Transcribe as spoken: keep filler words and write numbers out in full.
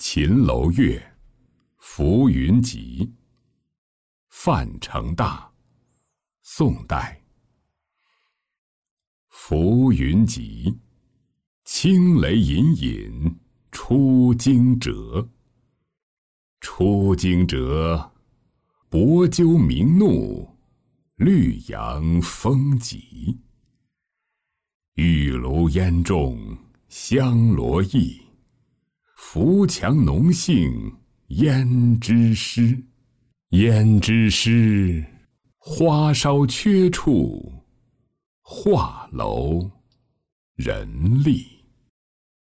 秦楼月，浮云集。范成大，宋代。浮云集，轻雷隐隐出惊蛰。出惊蛰，薄鸠鸣怒，绿杨风急。玉炉烟中香罗溢，扶墙浓杏胭脂湿。胭脂湿，花梢缺处，画楼人立。